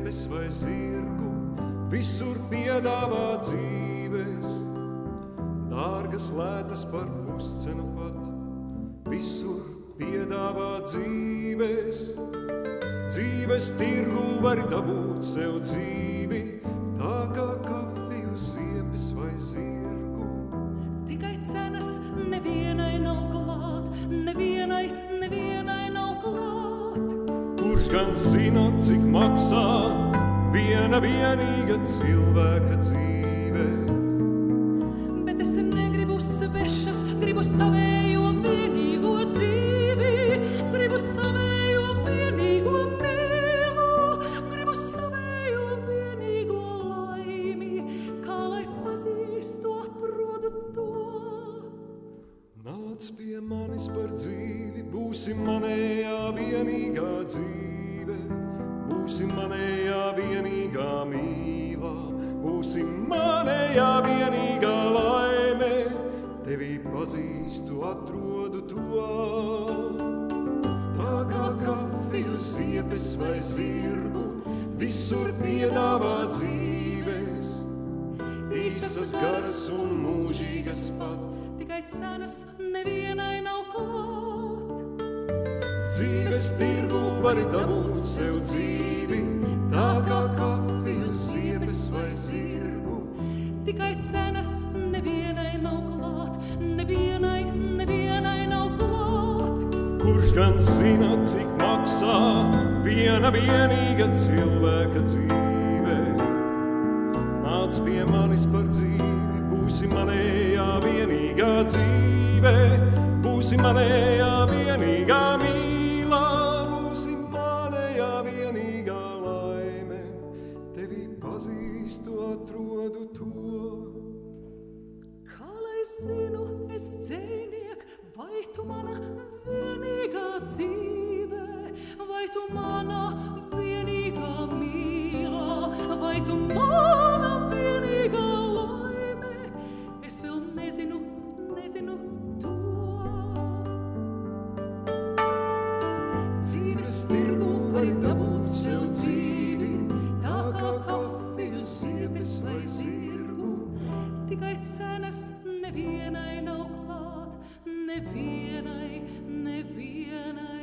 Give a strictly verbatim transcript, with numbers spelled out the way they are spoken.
ziepes vai zirgu, visur piedāvā dzīves, dārgas lētas par puscenu pat, visur piedāvā dzīves. Dzīves tirgu var dabūt sev dzīvi, tā kā kafiju ziepes vai zirgu. Tikai cenas nevienai nav klāt, nevienai, nevienai nav klāt. Kurš gan zina, cik maksā viena vienīga cilvēka dzīve? Bet es negribu svešas, gribu savējo vienīgo dzīvi, gribu savējo vienīgo mīlu, gribu savējo vienīgo laimi, kā lai pazīstu, atrodu to. Nāc pie manis par dzīvi, būsi manējā vienīgā dzīve, būsi manējā vienīgā mīlā, būsi manējā vienīgā laime, tevī pazīstu, atrodu to. Tā kā kafiju ziepes vai zirgu, visur piedāvā dzīves, īsas garas un mūžīgas pat. Tikai cenas nevienai nav klāt. Dzīves tirgu var dabūt sev dzīvi, tā kā kafiju ziepes vai zirgu. Tikai cenas nevienai nav klāt, nevienai, nevienai nav klāt. Kurš gan zina, cik maksā viena vienīga cilvēka dzīve? Nāc pie manis par dzīvi, būsi manējā vienīgā dzīve, būsi manējā vienīgā mīlā, būsi manējā vienīgā laime, tevī pazīstu, atrodu to. Kā lai zinu, es dzejniek, vai tu mana vienīgā dzīve, vai tu mana vienīgā mīlā, vai tu mana vienīgā laime, es vēl nezinu, nezinu to. Dzīves tirgu var dabūt sev dzīvi, tā kā kafiju ziepes vai zirgu. Tikai cenas nevienai nav klāt, nevienai, nevienai